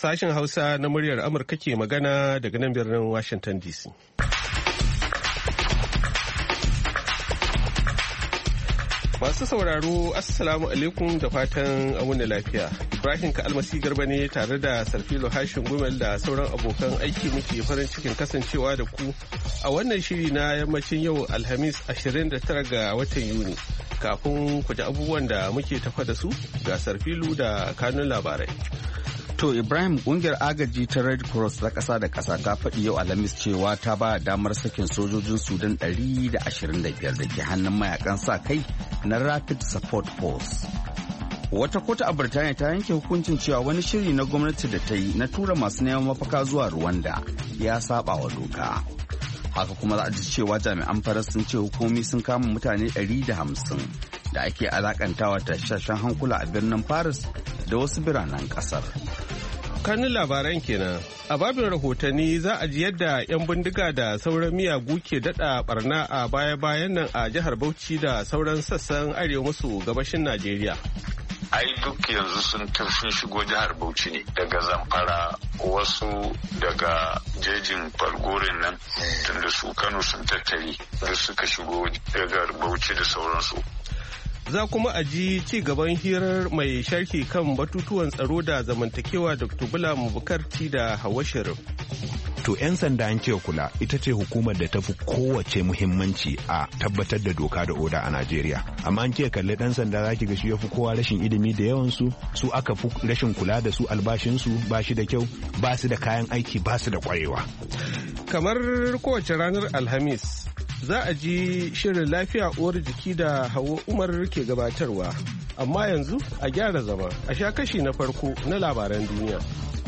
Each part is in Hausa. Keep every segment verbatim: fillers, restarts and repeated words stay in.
Sashen Hausa na muryar Amurka ke magana daga nan birnin Washington D C. Masu sauraro, Assalamu alaikum da fatan wuni lafiya. Ibrahim Ka'almasi Garba ne tare da Sarfilo Hashin Gumel da sauran abokan aiki muke farin cikin kasancewa da ku a wannan shiri na yammacin yau Alhamis ashirin da tara ga watan Yuni. Kafin ku ji abubuwan da muke tafa da su ga Sarfilu da kanun labarai. To Ibrahim, kungiyar agaji ta Red Cross ta ƙasa da ƙasa ta faɗi yau Alhamis cewa ta ba damar sakin sojojin Sudan ɗari da ashirin da biyar da ke hannun mayakan sa kai na Rapid Support Force. Wata kotu a Birtaniya ta yanke hukuncin cewa wani shiri na gwamnati da ta yi na tura masu neman mafaka zuwa Rwanda ya saba wa doka. Haka kuma za a ji cewa jami'an Faras sun ce hukumi sun kama mutane ɗari da hamsin da ake alakantawa tashashen hankula a birnin Paris da wasu biranen kasar. Kanin labaran kenan. A babin rahotanni za a ji yadda 'yan bindiga da sauran miyagu ke dada barna a baya-bayan nan a jihar Bauchi da sauran sassan arewa maso gabashin Najeriya. Ai duk yanzu sun sun shigo jihar Bauchi ne daga Zamfara, wasu daga jejin Falgorin nan tunda su Kano sun tattare da suka shigo daga Bauchi da sauransu. Za kuma a ji ci gaban hirar mai sharhi kan batutuwan tsaro da zamantakewa Doctor Bula Bukarti da Hawa Sharif. To 'yan sanda an ce kula ita ce hukumar da ta fi kowace muhimmanci a tabbatar da doka da oda a Najeriya. Amma an ce kalli ɗan sanda za ki ga shi ya fi kowa rashin ilimi da yawansu, su aka fi rashin kula da su, albashinsu ba shi da kyau, ba su da kayan aiki, ba su da kwarewa. Kamar kowace ranar Alhamis, za a ji shirin lafiya uwar jiki da Hawa Umar ke gabatarwa. Amma yanzu a gyara zama a sha kashi na farko na labaran duniya.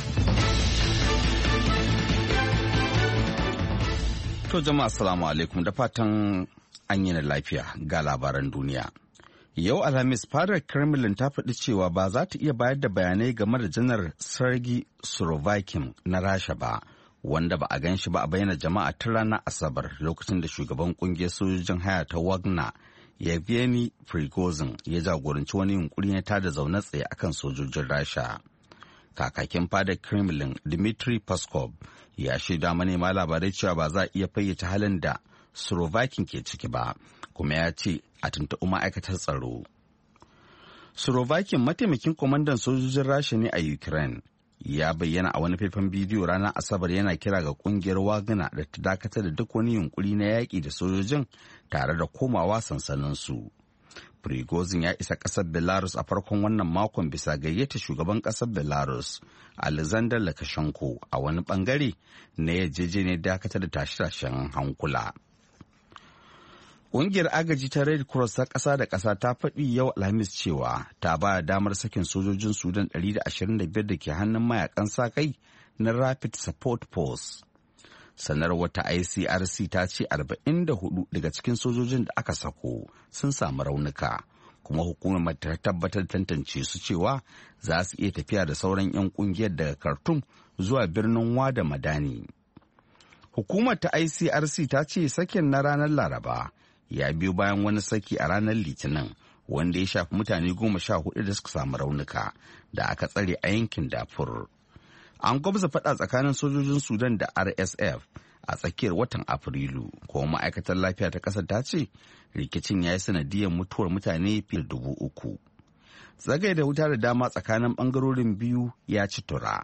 To jama'a assalamu alaikum da fatan an yi na lafiya ga labaran duniya. Yau Alhamis fadar Kremlin ta faɗi cewa ba za ta iya bayar da bayanai game da janar Sergei Surovikin na Rasha ba, wanda ba a gan shi ba a bayyana jama'a tun ranar Asabar lokacin da shugaban kungiyar sojojin haya ta Wagner Yevgeny Prigozhin ya jagoranci wani yunkuri na tada zaune tsaye akan sojojin Rasha. Kakakin fadar Kremlin Dmitry Peskov ya shaida manema labarai cewa ba za a iya fayyace halin da Surovikin ke ciki ba, kuma ya ce a tuntuɓi ma'aikatar tsaro. Surovikin mataimakin kwamandan sojojin Rasha ne a Ukraine. Ya bayyana a wani faifan bidiyo ranar Asabar yana kira ga kungiyar Wagner da ta dakatar da duk wani yunkuri na yaƙi da sojojin tare da komawa sansaninsu. Prigozhin ya isa ƙasar Belarus a farkon wannan makon bisa gayyata shugaban ƙasar Belarus, Alexander Lukashenko, a wani bangare na yarjejeniyar dakatar da tashe-tashen hankula. Ƙungiyar agaji ta Red Cross ta ƙasa da ƙasa ta faɗi yau Alhamis cewa ta ba damar sakin sojojin Sudan ɗari da ashirin da biyar da ke hannun mayakan sa-kai na Rapid Support Force. Sanarwar ta I C R C ta ce arba'in da hudu daga cikin sojojin da aka sako sun samu raunuka, kuma hukumar ta tabbatar tantance su cewa za su iya tafiya da sauran 'yan ƙungiyar daga Khartoum zuwa birnin Wada Madani. Hukumar ta I C R C ta ce sakin na ranar Laraba ya biyo bayan wani saki a ranar Litinin wanda ya shafi mutane goma sha hudu da suka samu raunuka da aka tsare a yankin Darfur. An gwabza faɗa tsakanin sojojin Sudan da R S F a tsakiyar watan Afrilu, kuma ma'aikatar lafiya ta ƙasar ta ce rikicin ya yi sanadiyar mutuwar mutane fiye da dubu uku. Tsagai da wuta da dama tsakanin ɓangarorin biyu ya ci tura.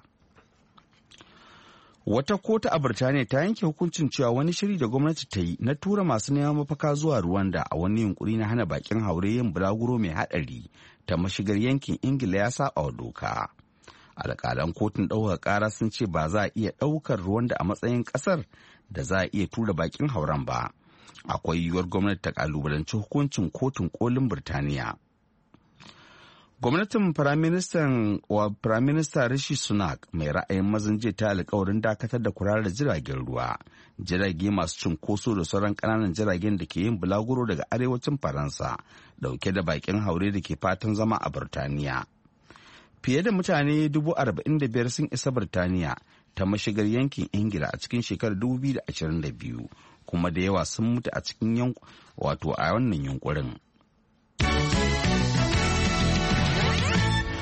Wata kotu a Birtaniya ta yanke hukuncin cewa wani shiri da gwamnati ta yi na tura masu neman mafaka zuwa Rwanda a wani yunkuri na hana bakin haure yin bulaguro mai haɗari ta mashigar yankin Ingila ya saba wa doka. Alƙalan kotun ɗaukar ƙara sun ce ba za a iya ɗaukar Rwanda a matsayin ƙasar da za a iya tura bakin hauren ba. Akwai yiwuwar gwamnati ta ƙalubalanci hukuncin kotun kolin Birtaniya. Gwamnatin Firaminista Rishi Sunak mai ra'ayin mazan jiya ta alkawarin dakatar da kula da jiragen ruwa, jirage masu cunkoso da sauran ƙananan jiragen da ke yin bulaguro daga arewacin Faransa dauke da bakin haure da ke fatan zama a Birtaniya. Fiye da mutane dubu arba'in da biyar sun isa Birtaniya ta mashigar yankin Ingila a cikin shekarar dubu biyu da ashirin da biyu, kuma da yawa sun mutu a cikin wato a wannan yunkurin.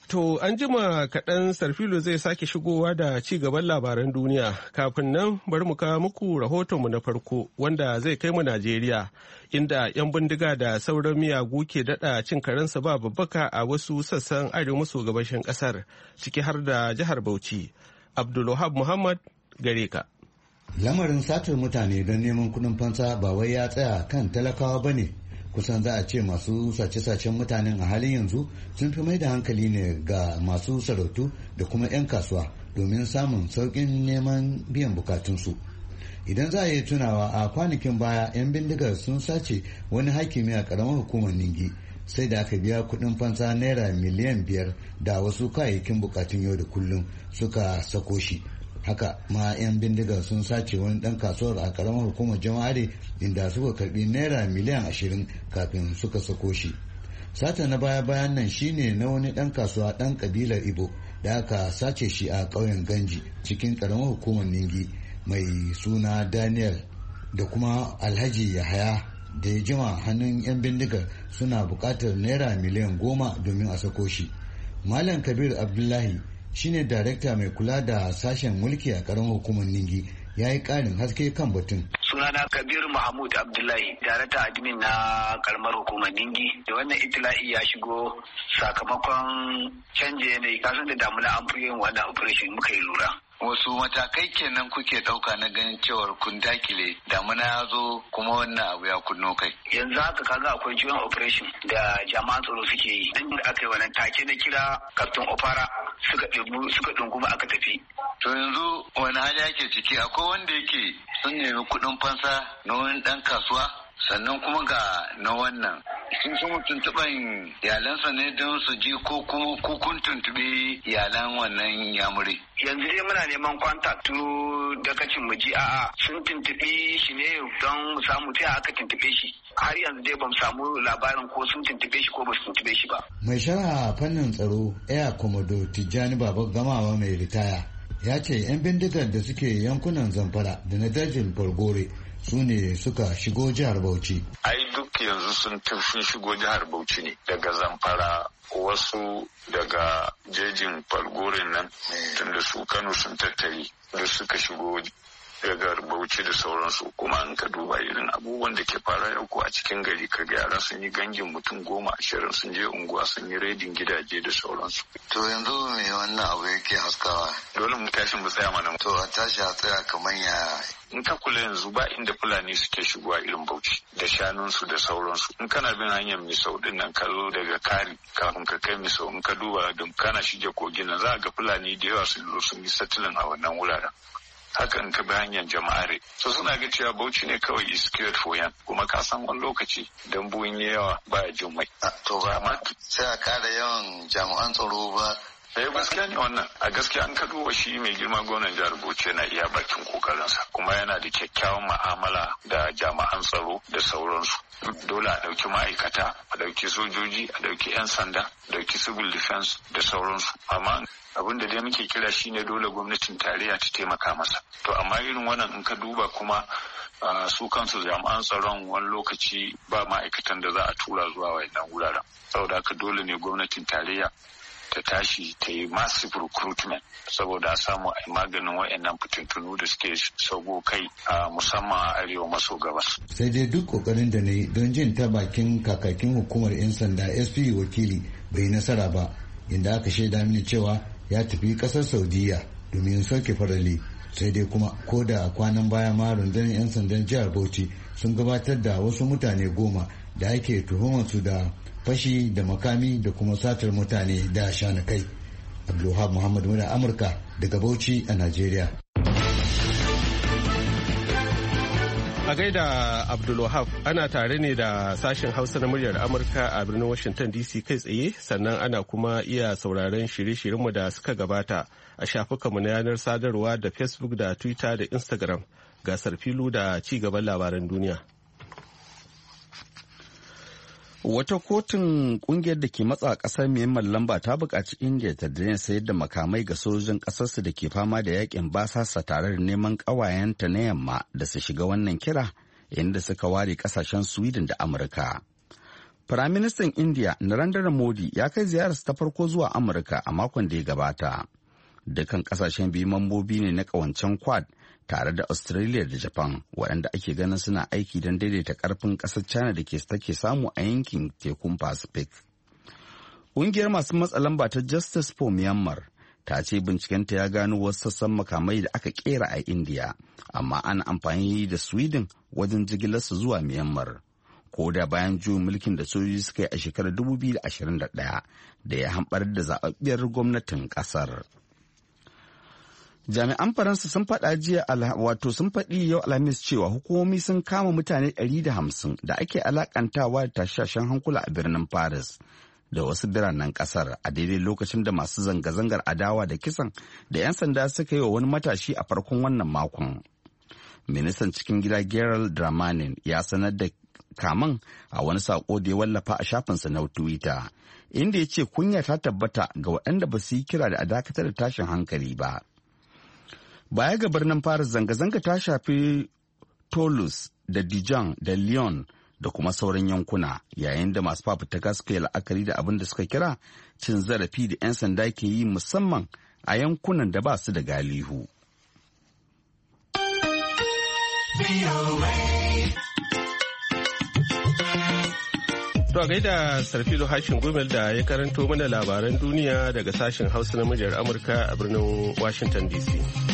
To an jima kaɗan Sarfilo zai sake shigowa da ci gaban labaran duniya. Kafin nan bari mu kawo muku rahotonmu na farko wanda zai kai mu Najeriya inda 'yan bindiga da sauran miyagu ke daɗa cin karensa ba babbaka a wasu sassan arewa maso gabashin ƙasar ciki har da jihar Bauchi. Abdulwahab Muhammad gare ka. Lamarin satar mutane don neman kuɗin fansa ba wai ya tsaya kan talakawa ba ne. Kusan za a ce masu sace-sacen mutanen a halin yanzu sun fi mai da hankali ne ga masu sarautu da kuma 'yan kasuwa domin samun sauƙin neman biyan bukatunsu. Idan za a yi tunawa a kwanakin baya 'yan bindigar sun sace wani hakimi a ƙaramar hukumar Ningi sai da aka biya kuɗin fansa naira miliyan biyar da wasu kayayyakin bukatun yau da kullum suka sako shi. Haka ma 'yan bindigar sun sace wani dan kasuwar a karamar hukumar jama'are inda suka karbi naira miliyan ashirin kafin suka sako shi. Sata na baya bayan nan shine na wani dan kasuwa dan kabilar Ibo da aka sace shi a ƙauyen Ganji cikin karamar hukumar Ningi mai suna Daniel da kuma Alhaji Yahaya da ya jima hannun 'yan bindigar suna buƙatar naira miliyan goma domin a sako shi. Malam Kabir Abdullahi shine darekta mai kula da sashen mulki a karamar hukumar Ningi ya yi ƙarin haske kan batun. Sunana Kabir Mahmud Abdullahi, darekta admin na karamar hukumar Ningi. Da wannan itila'i ya shigo sakamakon canje yanayi, kasan da damuna an fi yin wannan operation muka yi lura. Wasu matakai kenan kuke ɗauka na ganin cewar kun dakile damuna ya zo kuma wannan abu ya kunno kai. Yanzu haka kaga akwai joint operation da jama'an tsaro suke yi. Dan da aka yi wannan take na kira Captain Opara suka ɗungu suka ɗunguma aka tafi. To yanzu wani hali ake ciki, akwai wanda yake sun nemi kuɗin fansa na wani ɗan kasuwa sannan kuma ga na wannan sun sun tuntuɓan iyalansa ne don su ji ko kuma kun tuntuɓe iyalan wannan yamuri. Yanzu dai muna neman kwantaktu dakacin mu ji a'a sun tuntuɓe shi ne don mu samu ta aka tuntuɓe shi. Har yanzu dai bamu samu labarin ko sun tuntuɓe shi ko ba su tuntuɓe shi ba. Mai shara fannin tsaro Air Commodore Tijjani Baba Gamawa mai ritaya ya ce 'yan bindigar da suke yankunan Zamfara da na dajin Falgore su ne suka shigo jihar Bauchi. Ai duk yanzu sun sun shigo jihar Bauchi ne daga Zamfara, wasu daga jejin Falgorin nan tunda su Kano sun tattari da suka shigo daga Bauchi da sauransu. Kuma in ka duba irin abubuwan da ke fara yau ko a cikin gari ka ga yara sun yi gangin mutum goma ashirin sun je unguwa sun yi redin gidaje da sauransu. To yanzu me wannan abu yake haskawa? Dole mu tashi mu tsaya mana. To a tashi a tsaya kamar ya. In ka kula yanzu ba inda Fulani suke shigowa irin Bauchi da shanunsu da sauransu. In kana bin hanyar Misau din nan ka zo daga Kari kafin ka kai Misau, in ka duba don kana shige kogin nan za ga Fulani da yawa sun zo sun yi satilin a wannan wuraren. Hakan ka bi hanyar jama'are. So suna ga cewa Bauchi ne kawai is cured for yan. Kuma ka san wani lokaci dan buyin yawa baya jin mai. To ba ma sai a kara yawan jami'an tsaro ba. Eh gaskiya ne wannan. A gaskiya an ka duba shi mai girma gwamnan jihar Bauchi yana iya bakin kokarinsa kuma yana da kyakkyawan mu'amala da jami'an tsaro da sauransu. Dole a ɗauki ma'aikata, a ɗauki sojoji, a ɗauki 'yan sanda, a ɗauki civil defense da sauransu. Amma abin da dai muke kira shine dole gwamnatin tarayya ta taimaka masa. To amma irin wannan in ka duba kuma su kansu jami'an tsaron wani lokaci ba ma'aikatan da za a tura zuwa wayannan wuraren. Saboda haka dole ne gwamnatin tarayya ta tashi ta yi massive recruitment saboda a samu a maganin wayannan fitintunu da suke sauko kai a musamman a arewa maso gabas. Sai dai duk kokarin da na yi don jin ta bakin kakakin hukumar 'yan sanda S P wakili bai nasara ba, inda aka shaida mini cewa ya tafi kasar Saudiya domin sauke farali. Sai dai kuma ko da kwanan baya ma rundunar 'yan sandan jihar Bauchi sun gabatar da wasu mutane goma da ake tuhumar su da fashi da makami da kuma satar mutane da shanukai. Abdulwahab Muhammad Muna Amurka daga Bauchi a Najeriya. A gaida Abdulwahab, ana tare ne da sashen Hausa na muryar Amurka a birnin Washington D C kai tsaye, sannan ana kuma iya sauraron shirye-shiryenmu da suka gabata a shafukanmu na yanar sadarwa da Facebook da Twitter da Instagram. Gasar filu da ci gaban labaran duniya. Wata kotun kungiyar da ke matsa kasar Myanmar lamba ta buƙaci India ta daina sayar da makamai ga sojojin ƙasarsu da ke fama da yakin basasa tare da neman ƙawayenta na yamma da su shiga wannan kira, inda suka ware ƙasashen Sweden da Amurka. Firaministan India Narendra Modi ya kai ziyararsa ta farko zuwa Amurka a makon da ya gabata. Dukkan kasashen biyu mambobi ne na ƙawancen Quad tare da Australia da Japan waɗanda ake ganin suna aiki don daidaita ƙarfin ƙasar China da ke take samu a yankin tekun Pacific. Ƙungiyar masu matsa lamba ta Justice for Myanmar ta ce bincikenta ya gano wasu sassan makamai da aka kera a India, amma ana amfani da Sweden wajen jigilarsu zuwa Myanmar. Ko da bayan juyin mulkin da sojoji suka yi a shekarar dubu biyu da ashirin da ɗaya da ya hamɓar da zaɓaɓɓiyar gwamnatin ƙasar. Jami'an Faransa sun faɗa jiya wato sun faɗi yau Alhamis cewa hukumomi sun kama mutane ɗari da hamsin da ake alakantawa da tashashen hankula a birnin Paris da wasu biranen ƙasar a daidai lokacin da masu zanga-zangar adawa da kisan da 'yan sanda suka yi wa wani matashi a farkon wannan makon. Ministan cikin gida Gerald Dramanin ya sanar da kaman a wani sako da ya wallafa a shafinsa na Twitter, inda ya ce kunya ta tabbata ga waɗanda ba su yi kira da a dakatar da tashin hankali ba. Baya ga birnin Paris, zanga-zanga ta shafi Toulouse da Dijon da Lyon da kuma sauran yankuna, yayin da masu fafutuka suka yi la'akari da abin da suka kira cin zarafi da 'yan sanda ke yi musamman a yankunan da ba su da galihu. To gaida Sarfilo Hashin Gumel da ya karanto mana labaran duniya daga sashen Hausa na muryar Amurka a birnin Washington D C.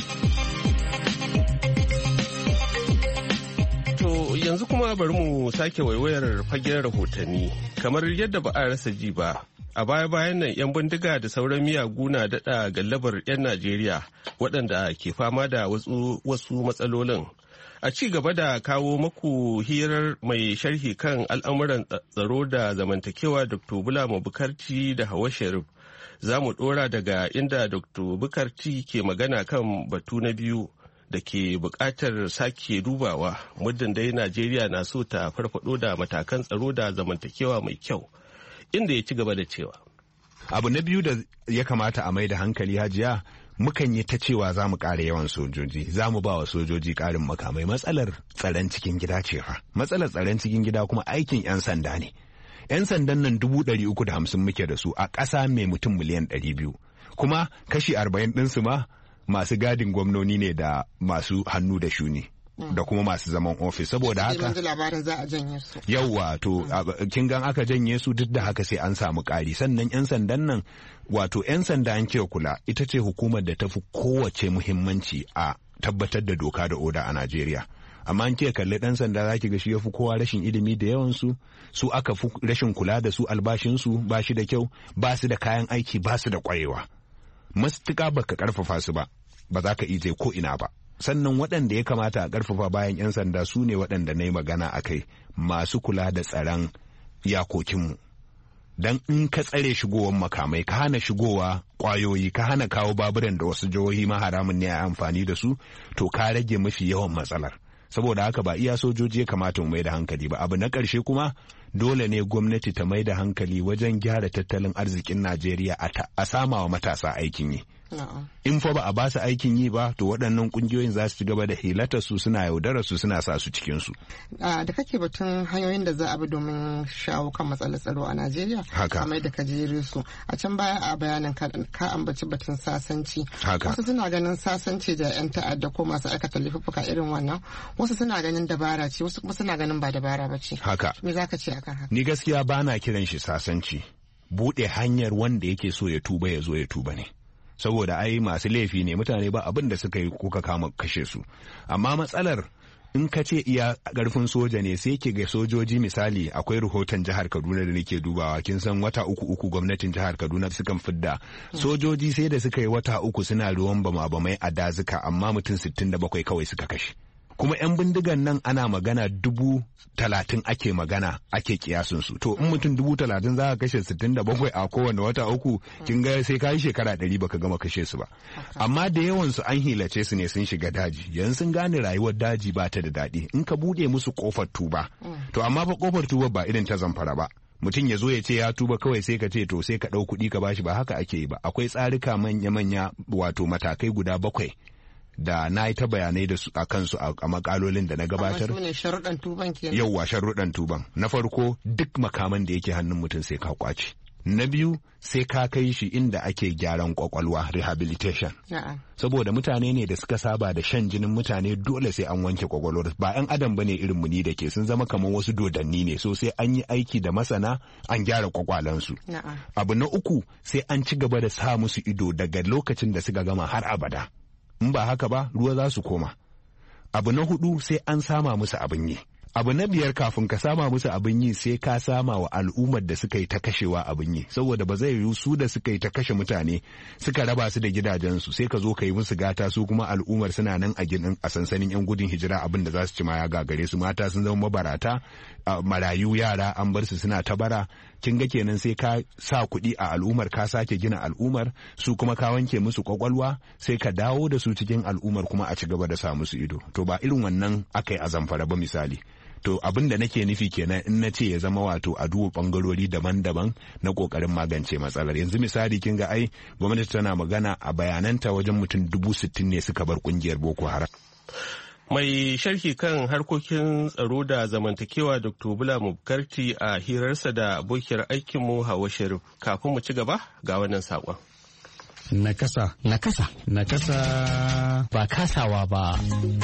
To yanzu kuma bari mu sake waiwayar fagen rahotanni. Kamar yadda ba a rasa ji ba, a baya-bayan nan 'yan bindiga da sauran miyagu na daɗa gallabar 'yan Najeriya waɗanda ke fama da wasu, wasu matsalolin. A ci gaba da kawo maku hirar mai sharhi kan al'amuran tsaro da zamantakewa Doktor Bulama Bukarti da Hawa Sharif, za mu ɗora daga inda Doktor Bukarti ke magana kan batu na biyu da ke buƙatar sake dubawa muddin dai Najeriya na so ta farfado da matakan tsaro da zamantakewa mai kyau, inda ya ci gaba da cewa. Abu na biyu da ya kamata a mai da hankali, Hajiya, mukan yi ta cewa za mu ƙara yawan sojoji, za mu ba wa sojoji ƙarin makamai. Matsalar tsaron cikin gida ce fa. Matsalar tsaron cikin gida kuma aikin 'yan sanda ne. 'Yan sandan nan dubu ɗari uku da hamsin muke da su a ƙasa mai mutum miliyan ɗari biyu. Kuma kashi arba'in ɗinsu ma masu gadin gwamnoni ne da masu hannu da shuni. Da kuma masu zaman ofis, saboda haka yauwa to kin gan aka janye su, duk da haka sai an samu ƙari. Sannan 'yan sandan nan, wato 'yan sanda an ce kula, ita ce hukumar da ta fi kowace muhimmanci a tabbatar da doka da oda a Najeriya. Amma an ce kalli ɗan sanda za ki ga shi ya fi kowa rashin ilimi da yawansu, su aka fi rashin kula da su, albashinsu ba shi da kyau, ba su da kayan aiki, ba su da ƙwarewa. Matuƙa baka ƙarfafa su ba, ba za ka ije ko ina ba. Sannan waɗanda ya kamata a ƙarfafa bayan 'yan sanda su ne waɗanda na yi magana a kai, masu kula da tsaron iyakokinmu. Don in ka tsare shigowar makamai, ka hana shigowa ƙwayoyi, ka hana kawo baburan da wasu jihohi ma haramun ne a amfani da su, to ka rage mafi yawan matsalar. Saboda haka ba iya sojoji ya kamata mu mai da hankali ba. Abu na ƙarshe kuma, dole ne gwamnati ta mai da hankali wajen gyara tattalin arzikin Najeriya a sama wa matasa aikin yi. In fa ba a ba su aikin yi ba, to waɗannan ƙungiyoyin za su ci gaba da hilatar su, suna yaudarar su, suna sa su cikin su. Da kake batun hanyoyin da za a bi domin shawo kan matsalar tsaro a Najeriya, kamar da ka jere su a can baya a bayanin ka ambaci batun sasanci. Wasu suna ganin sasanci da 'yan ta'adda ko masu aikata laifuka irin wannan, wasu suna ganin dabara ce, wasu kuma suna ganin ba dabara ba ce. Haka. Me za ka ce akan haka? Ni gaskiya ba na kiran shi sasanci. Buɗe hanyar wanda yake so ya tuba ya zo ya tuba ne. Saboda ai masu laifi ne, mutane ba abin da suka yi kuka kama kashe su. Amma matsalar, in ka ce iya ƙarfin soja ne, sai ke ga sojoji, misali akwai rahoton jihar Kaduna da nake dubawa, kin san wata uku uku gwamnatin jihar Kaduna sukan fidda sojoji sai da suka yi wata uku suna ruwan bama bamai a dazuka, amma mutum sittin da bakwai kawai suka kashe. Kuma 'yan bindigan nan ana magana dubu talatin ake magana ake kiyasin su. To in mutum dubu talatin za ka kashe sittin da bakwai a kowane wata uku, kin ga sai ka yi shekara ɗari baka gama kashe su ba. Amma da yawan su an hilace su ne, sun shiga daji, yanzu sun gane rayuwar daji ba ta da daɗi. In ka buɗe musu kofar tuba, to amma fa kofar tuba ba irin ta Zamfara ba. Mutum ya zo ya ce ya tuba kawai sai ka ce to sai ka ɗau kuɗi ka bashi, ba haka ake yi ba. Akwai tsarika manya-manya, wato matakai guda bakwai da na yi ta bayanai da su a kansu a makalolin da na gabatar. Amma su ne sharuɗan tuban kenan. Yauwa sharuɗan tuban. Na farko duk makaman da yake hannun mutum sai ka kwace. Na biyu sai ka kai shi inda ake gyaran kwakwalwa rehabilitation. Saboda mutane ne da suka saba da shan jinin mutane dole sai an wanke kwakwalwar ba 'yan adam bane irin mu ni da ke sun zama kamar wasu dodanni ne so sai an yi aiki da masana an gyara kwakwalansu. Abu na uku sai an ci gaba da sa musu ido daga lokacin da suka gama har abada. In ba haka ba ruwa za su koma. Abu na hudu sai an sama musu abin yi. Abu na biyar kafin ka sama musu abin yi sai ka sama wa al'ummar da suka yi ta kashewa abin yi saboda ba zai yiwu su da suka yi ta kashe mutane suka raba su da gidajensu sai ka zo ka yi musu gata su kuma al'ummar suna nan a ginin a sansanin yan gudun hijira abin da za su ci ma ya gagare su mata sun zama mabarata marayu yara an bar su suna ta bara kin ga kenan sai ka sa kuɗi a al'ummar ka sake gina al'ummar su kuma ka wanke musu kwakwalwa sai ka dawo da su cikin al'ummar kuma a ci gaba da sa musu ido to ba irin wannan aka yi a Zamfara ba misali. To abin da nake nufi kenan in na ce ya zama wato a duba bangarori daban-daban na kokarin magance matsalar. Yanzu misali kin ga ai gwamnati tana magana a bayananta wajen mutum dubu sittin ne suka bar kungiyar Boko Haram. Mai sharhi kan harkokin tsaro da zamantakewa Doctor Bula Mubkarti a hirarsa da abokiyar aikinmu Hawa Sharif. Kafin mu ci gaba ga wannan saƙon. Nakasa. Nakasa. Nakasa. Ba kasawa ba.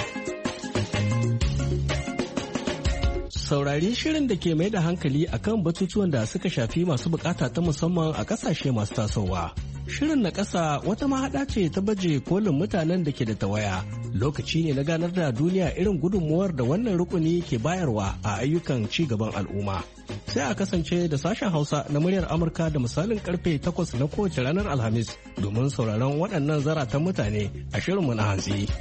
Saurari shirin da ke mai da hankali akan batutuwan da suka shafi masu bukata ta musamman a kasashe masu tasowa. Shirin na ƙasa wata mahaɗa ce ta baje kolin mutanen da ke da tawaya. Lokaci ne na ganar da duniya irin gudunmuwar da wannan rukuni ke bayarwa a ayyukan ci gaban al'umma. Sai a kasance da sashen Hausa na muryar Amurka da misalin karfe takwas na kowace ranar Alhamis domin sauraron waɗannan zaratan mutane a shirinmu na hantsi.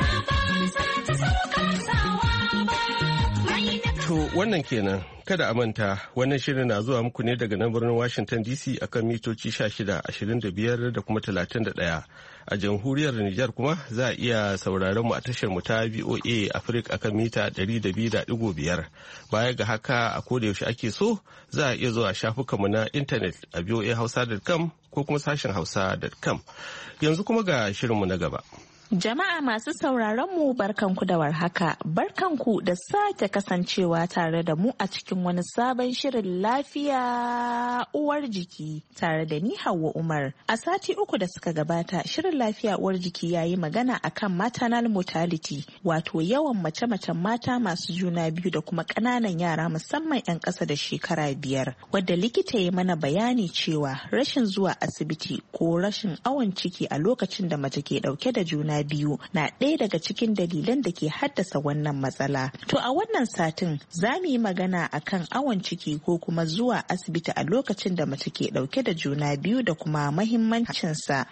To wannan kenan kada a manta wannan shirin na zuwa muku ne daga nan birnin Washington D C akan mitoci sha shida, ashirin da biyar da kuma talatin da ɗaya. A jamhuriyar Nijar kuma za a iya sauraron mu a tashar mu ta V O A Africa akan mita ɗari da biyu da ɗigo biyar. Baya ga haka a koda yaushe ake so za a iya zuwa shafukan mu na intanet a v o a hausa dot com ko kuma sashen hausa dot com. Yanzu kuma ga shirin mu na gaba. Jama'a masu sauraron mu barkanku da warhaka, barkanku da sake kasancewa tare da mu a cikin wani sabon shirin lafiya uwar jiki tare da ni Hauwa Umar. A sati uku da suka gabata, shirin lafiya uwar jiki ya yi magana akan maternal mortality, wato yawan mace-macen mata masu juna biyu da kuma ƙananan yara musamman 'yan ƙasa da shekara biyar, wadda likita ya mana bayani cewa rashin zuwa asibiti ko rashin awon ciki a lokacin da mace ke ɗauke da juna biyu na ɗaya daga cikin dalilan da ke haddasa wannan matsala. To a wannan satin za mu yi magana akan awon ciki ko kuma zuwa asibiti a lokacin da mace ke ɗauke da juna biyu da kuma mahimmancinsa.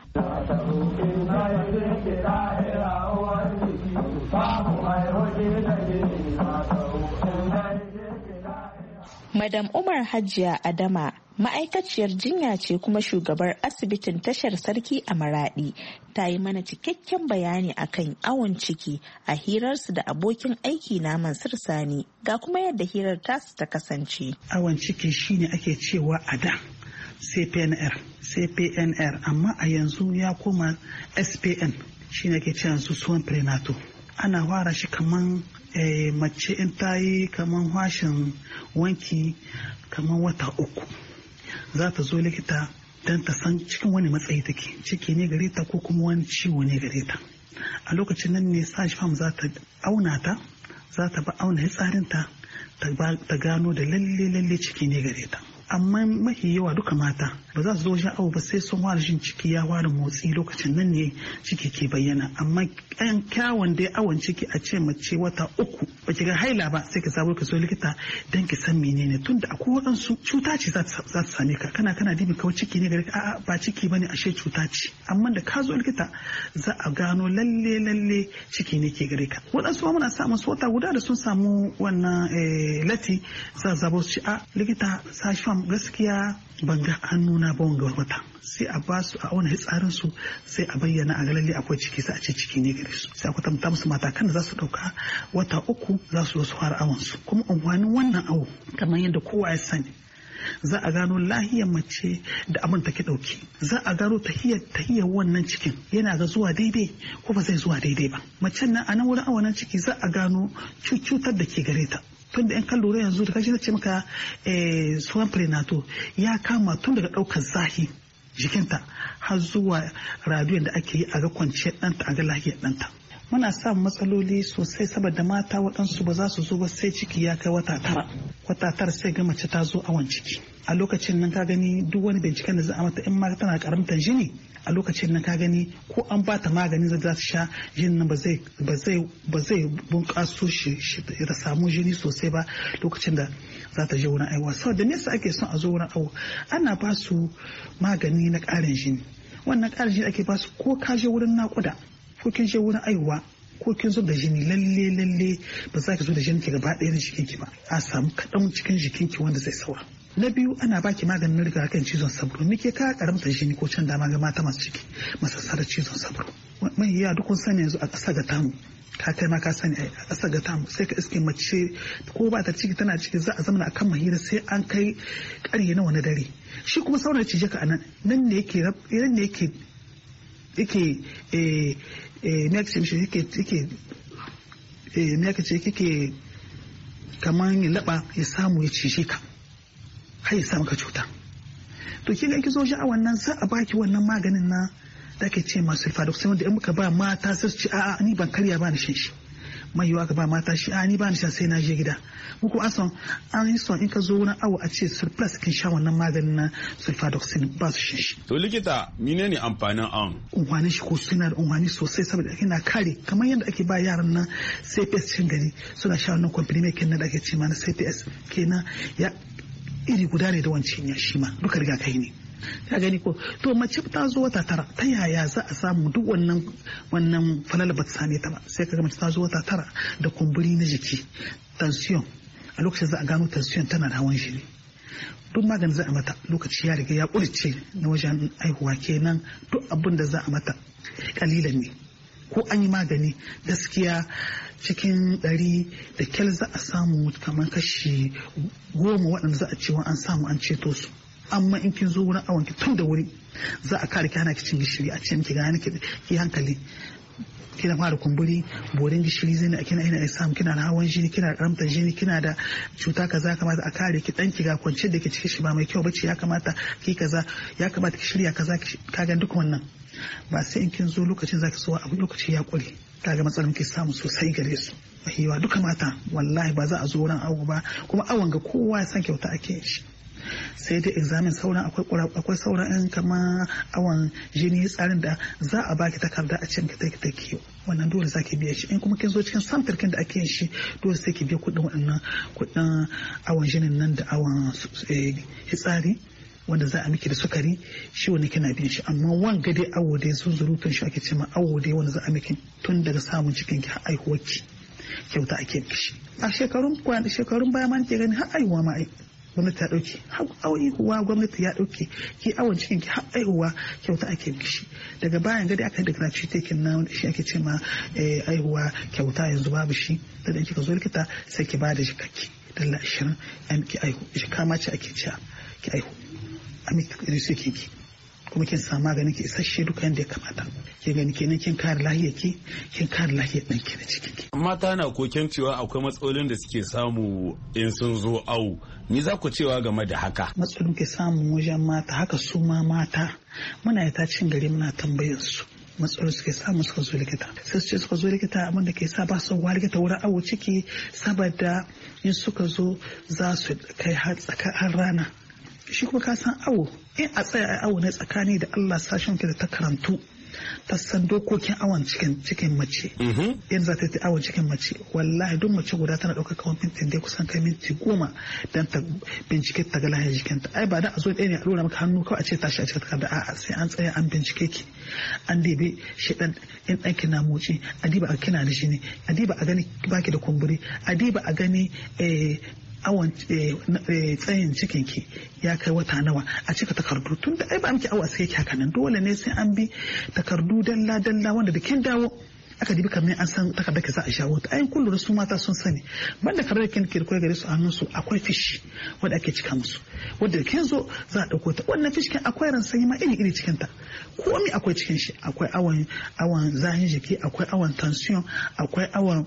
Madam Umar Hajiya Adama ma'aikaciyar jinya ce kuma shugabar asibitin tashar sarki a Maradi ta yi mana cikakken bayani akan awon ciki a hirarsu da abokin aiki na Mansur Sani ga kuma yadda hirar tasu ta kasance. Awon ciki shine ake cewa a da C P N R C P N R amma a yanzu ya koma S P N shine ke cewa su suwan prenatal. Ana fara shi kaman eh, mace in ta yi kaman washin wanki kaman wata uku za ta zo likita don ta san cikin wani matsayi take, ciki ne gare ta ko kuma wani ciwo ne gare ta. A lokacin nan ne sashi fam za ta auna ta, za ta ba auna hitsarinta ta gano da lalle lalle ciki ne gare ta. Amma mafi yawa duka mata ba za su zo wajen awo ba sai sun fara jin ciki ya fara motsi, lokacin nan ne ciki ke bayyana. Amma ɗan kyawun dai awon ciki a ce mace wata uku ba ki ga haila ba sai ka sabo ka so likita dan ki san menene, tunda akwai waɗansu cuta ce za ta same ka kana kana dibi kawai ciki ne gare ka, a'a ba ciki bane ashe cuta ce. Amma da ka zo likita za a gano lalle lalle ciki ne ke gare ka. Waɗansu ma muna samun su wata guda da sun samu wannan lati za a zabo su ci a likita sashi fam gaskiya ban ga hannuna ba wanga wata, sai a ba su a auna hitsarin su sai a bayyana a ga lalle akwai ciki sai a ce ciki ne gare su, sai a kwatanta musu matakan da za su dauka wata uku za su su fara awon su. Kuma amfanin wannan awo kamar yadda kowa ya sani za a gano lahiyar mace da abin take dauki, za a gano tahiyar tahiyar wannan cikin yana ga zuwa daidai ko ba zai zuwa daidai ba. Macen nan a nan wurin awanan ciki za a gano cutar da ke gare ta. Tun da 'yan kan lura yanzu da kashi na ce maka suwan prenato ya kama tun daga ɗaukar zahi jikinta har zuwa radiyon da ake yi a ga kwanciyar ɗanta a ga lahiyar ɗanta. Muna samun matsaloli sosai saboda mata waɗansu ba za su zo ba sai ciki ya kai wata tara. Wata tara sai ga mace ta zo awon ciki. A lokacin nan ka gani duk wani binciken da za a mata in ma tana karamtar jini a lokacin nan ka gani ko an ba ta magani da za ta sha jinin nan ba zai ba zai ba zai bunƙaso shi da samu jini sosai ba lokacin da za ta je wurin aiwa. Saboda me yasa ake son a zo wurin awo? Ana ba su magani na ƙarin jini. Wannan ƙarin jini ake ba su ko ka je wurin naƙuda ko kin je wurin aiwa ko kin zo da jini lalle lalle ba za ki zo da jini ki gaba ɗaya na jikinki ba, a samu kaɗan cikin jikinki wanda zai saura. Na biyu ana baki maganin rigakafin cizon sabro. Muke ka karamta jini ko can dama ga mata masu ciki masassarar cizon sabro. Mai yawa duk kun sani yanzu a ƙasa ga tamu ka kai ma ka sani a ƙasa ga tamu sai ka iske mace ko ba ta ciki tana ciki za a zama akan mahira sai an kai ƙarye na wani dare. Shi kuma sauran cije ka anan nan ne yake nan ne yake yake eh eh me yake mishi yake yake eh me yake ce yake kaman ya laba ya samu ya cishe ka har ya samu ka cuta. To kin ga ki zo a wannan za a baki wannan maganin na da ake ce masu sulfadoxin wanda in muka ba mata sai su ce a'a ni ban karya ba ni shan shi. Mai yiwa ka ba mata shi a ni ba ni shan sai na je gida. Mu kuma an son an yi son in ka zo wurin awo a ce surplus kin sha wannan maganin na sulfadoxin ba su shan shi. To likita menene amfanin an? Unhwanin shi ko suna da unhwani sosai saboda yana kare kamar yadda ake ba yaran nan C P S cikin gari suna sha wannan comprimate kenan da ake ce ma na C P S kenan ya iri guda ne da wancan ya shi ma duka rigakai ne. Ka gani ko to mace ta zo wata tara ta yaya za a samu duk wannan wannan falala ba ta same ta ba sai kaga mace ta zo wata tara da kumburi na jiki tension a lokacin za a gano tension tana da hawan jini duk maganin za a mata lokaci ya riga ya kurce na wajen aihuwa kenan duk abin da za a mata kalilan ne ko an yi magani gaskiya cikin ɗari da kyal za a samu kamar kashi goma waɗanda za a cewa an samu an ceto su. Amma in kin zo wurin awon ki tun da wuri za a kare ki hana ki cin gishiri a ce miki ga ki hankali kina fara kumburi borin gishiri zai na kina ina samu kina da hawan jini kina da karamtar jini kina da cuta kaza kamata a kare ki danki ga kwance da ke cikin shi ba mai kyau bace ya kamata ki kaza ya kamata ki shirya kaza ka ga duk wannan ba sai in kin zo lokacin zaki so a lokaci ya kure kaga matsalar ki samu sosai gare su mahiwa duka mata wallahi ba za a zo wurin awo ba kuma awon ga kowa ya san kyauta ake shi sai dai examen sauran akwai akwai sauran yan kama awon jini tsarin da za a baki takarda a cikin kita kita kiyo wannan dole za ki biya shi in kuma kin zo cikin samtar kin da ake yin shi dole sai ki biya kuɗin waɗannan kuɗin awon jinin nan da awon hitsari wanda za a miki da sukari shi wani kina biyan shi amma wanga dai awo dai sun zurutun shi ake cewa awo dai wanda za a miki tun daga samun cikin ki har aihuwarki kyauta ake miki shi a shekarun shekarun baya ma ke gani har aihuwa ma gwamnati ta dauke aihuwa gwamnati ya dauke ki awon cikin ki har aihuwa kyauta ake mishi daga bayan gadi aka da gratuity kin na shi ake ce ma aihuwa kyauta yanzu babu shi da dan kika zo likita sai ki bada shi kake dalla ashirin an ki aihu shi kama ce ake cewa ki aihu a miki sai ki kuma kin samu maganin ki isasshe duka yadda ya kamata ke gani kenan kin kare lahiyar ki kin kare lahiyar ɗanki da cikin ki. Mata na koken cewa akwai matsalolin da suke samu in sun zo awu ni za ku cewa game da haka. Matsalolin ke samu wajen mata haka su ma mata muna yi ta cin gari muna tambayar su. matsalolin suke samu suka zo likita sai su ce suka zo likita abin da ke sa ba su wa likita wurin awo ciki saboda in suka zo za su kai har rana shi kuma ka san awo in a tsaya a awo ne tsakani da Allah sashen ki da ta karantu ta san dokokin awon cikin cikin mace in za ta yi awon cikin mace wallahi duk mace guda tana ɗaukar kawon minti dai kusan kai minti goma don ta bincike ta ga lahiyar jikinta ai ba da a zo ɗaya ne a ɗora maka hannu kawai a ce tashi a cikin takarda a'a sai an tsaya an bincike ki an dibe shi ɗan in ɗanki na motsi a diba a kina da shi ne a diba a gani baki da kumburi a diba a gani awon tsayin cikin ki ya kai wata nawa a cika takardu tun da ai ba miki awa sai yake haka nan dole ne sai an bi takardu dalla dalla wanda da kin dawo aka dibi kamar an san takardar ka za a shawo ta ayin kullu su mata sun sani banda karar kin kirkoi gare su a hannun su akwai fish wanda ake cika musu wanda kin zo za a dauko ta wannan fish kin akwai ran sanyi ma iri iri cikin ta komai akwai cikin shi akwai awan awan zahin jiki akwai awan tension akwai awan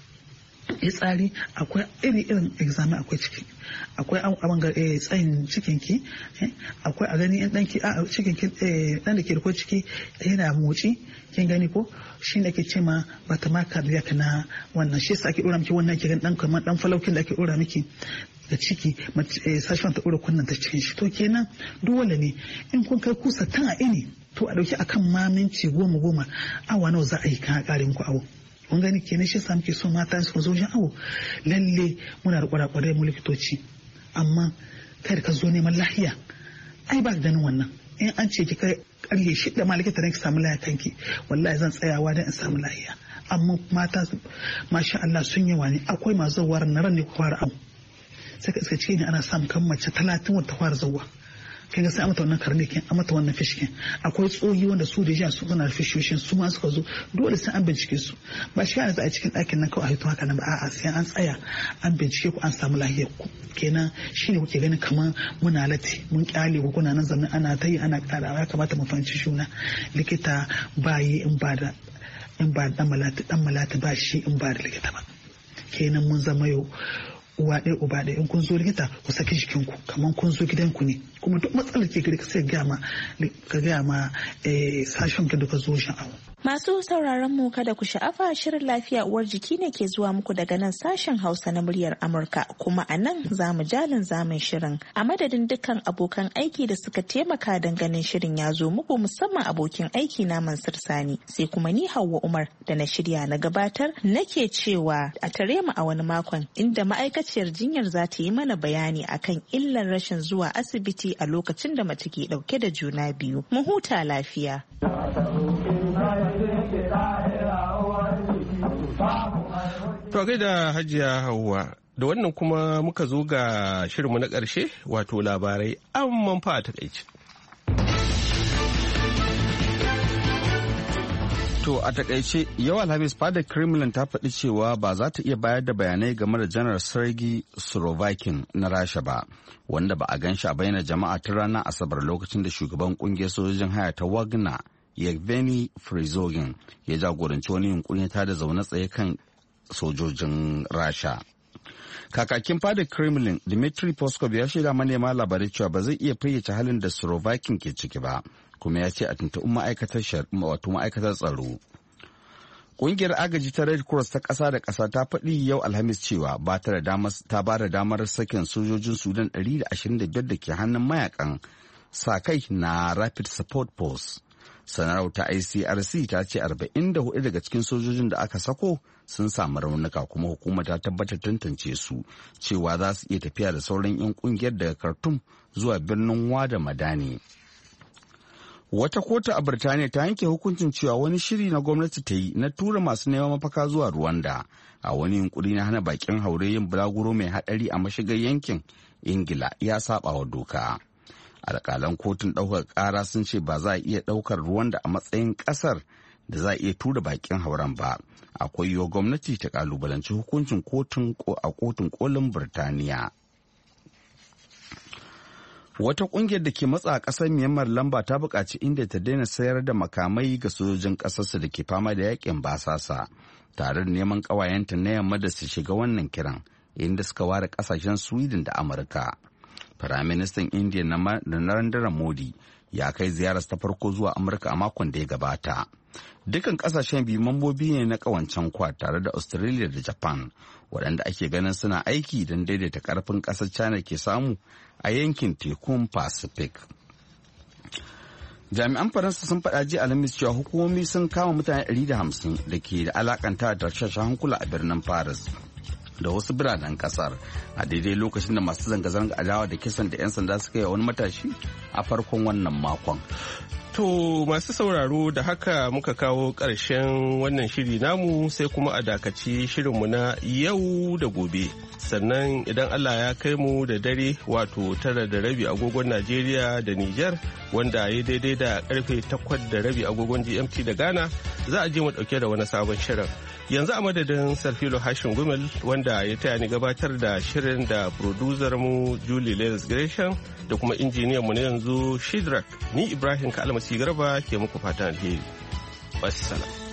tsari akwai iri irin examen akwai ciki akwai abin ga tsayin cikin ki akwai a gani dan ki a cikin ki dan da ke da ciki yana motsi kin gani ko shi ne ake ce ma bata ma cardiac na wannan shi yasa ake dora miki wannan ke dan kamar dan falaukin da ake dora miki da ciki sashen ta dora kunnan ta cikin shi to kenan dole ne in kun kai kusa tan a ini to a dauki akan ma minti goma goma awa nawa za a yi kan kare muku awo kun gani kenan shi yasa muke so mata su zo wajen awo lalle muna da kwarakwarai mu likitoci amma kai ka zo neman lahiya ai ba ganin wannan in an ce ki kai karye shida ma likita ne ki samu lahiya kanki wallahi zan tsayawa dan in samu lahiya amma mata masha Allah sun yawa ne akwai masu zawar na ran ne ku fara awo sai ka iska cikin ana samun kan mace talatin wata fara zawa kin ga sai amata wannan karne kin amata wannan fishkin akwai tsohi wanda su da jiya su suna da fishoshin su ma suka zo dole sai an bincike su ba shi yana a cikin ɗakin nan kawai a hito haka nan ba a'a sai an tsaya an bincike ku an samu lahiyar ku kenan shine kuke ganin kamar muna lati mun kyale ku kuna nan zaman ana ta yi ana karawa ya kamata mu fahimci shuna likita ba yi in ba da in ba dan malati dan malati ba shi in ba da likita ba kenan mun zama yau uwa ɗaya uba ɗaya in kun zo likita ku saki jikinku kamar kun zo gidanku ne kuma duk matsalar ke gari ka sai gaya ma ka gaya ma sashen ka da ka zo sha'awa. Masu sauraron mu kada ku sha'afa shirin lafiya uwar jiki ne ke zuwa muku daga nan sashen Hausa na muryar Amurka kuma a nan za mu jalin zamin shirin a madadin dukkan abokan aiki da suka taimaka don ganin shirin ya zo muku musamman abokin aiki na Mansur Sani sai kuma ni Hauwa Umar da na shirya na gabatar nake cewa a tare mu a wani makon inda ma'aikaciyar jinyar za ta yi mana bayani akan illar rashin zuwa asibiti a lokacin da mace ke dauke da juna biyu mu huta lafiya. To gaida Hajiya Hauwa, da wannan kuma muka zo ga shirinmu na ƙarshe wato labarai amman fa a takaice. To a takaice yau Alhamis fadar Kremlin ta faɗi cewa ba za ta iya bayar da bayanai game da janar Sergei Surovikin na Rasha ba, wanda ba a gan shi a bayyana jama'a tun ranar Asabar lokacin da shugaban kungiyar sojojin haya ta Wagner Yevgeny Prigozhin ya jagoranci wani yunkuri ta da zaune tsaye kan sojojin Rasha. Kakakin fadar Kremlin Dmitry Peskov ya shaida manema labarai cewa ba zai iya fayyace halin da Surovikin ke ciki ba, kuma ya ce a tuntuɓi ma'aikatar wato ma'aikatar tsaro. Ƙungiyar agaji ta Red Cross ta ƙasa da ƙasa ta faɗi yau Alhamis cewa ba ta ba da damar sakin sojojin Sudan ɗari da ashirin da biyar da ke hannun mayakan sa kai na Rapid Support Force. Sanarwar ta I C R C ta ce arba'in da hudu daga cikin sojojin da aka sako sun samu raunuka kuma hukumar ta tabbatar tantance su cewa za su iya tafiya da sauran 'yan kungiyar daga Khartoum zuwa birnin Wada Madani. Wata kotu a Birtaniya ta yanke hukuncin cewa wani shiri na gwamnati ta yi na tura masu neman mafaka zuwa Rwanda a wani yunkuri na hana bakin haure yin bulaguro mai hadari a mashigar yankin Ingila ya saba wa doka. Alƙalan kotun ɗaukar ƙara sun ce ba za a iya ɗaukar Rwanda a matsayin ƙasar da za a iya tura bakin hauren ba. Akwai yiwuwar gwamnati ta ƙalubalanci hukuncin kotun a kotun kolin Birtaniya. Wata ƙungiyar da ke matsa a ƙasar Myanmar lamba ta buƙaci inda ta daina sayar da makamai ga sojojin ƙasarsa da ke fama da yaƙin basasa, tare da neman ƙawayenta na yamma da su shiga wannan kiran, inda suka ware ƙasashen Sweden da Amurka. Firaministan Indiya Narendra Modi ya kai ziyarar ta farko zuwa Amurka a makon da ya gabata. Dukan ƙasashen biyu mambobi ne na ƙawancen Quad tare da Australia da Japan, waɗanda ake ganin suna aiki don daidaita ƙarfin ƙasar China ke samu a yankin tekun Pacific. Jami'an Faransa sun faɗa jiya Alhamis cewa hukumomi sun kama mutane ɗari da hamsin da ke da alakanta da tashashen hankula a birnin Paris da wasu biranen kasar a daidai lokacin da masu zanga-zanga adawa da kisan da 'yan sanda suka yi wani matashi a farkon wannan makon. To masu sauraro da haka muka kawo ƙarshen wannan shiri namu sai kuma a dakaci shirinmu na yau da gobe. sannan idan Allah ya kai mu da dare wato tara da rabi agogon Najeriya da Nijar wanda ya daidai da karfe takwas da rabi agogon G M T da Ghana za a je mu dauke da wani sabon shirin. Yanzu a madadin Sarfilo Hashin Gumel wanda ya taya ni gabatar da shirin da producer mu Julie Lenz Gresham da kuma injiniyan mu na yanzu Shidrak, ni Ibrahim Kalmasi Garba ke muku fatan alheri. Wassalam.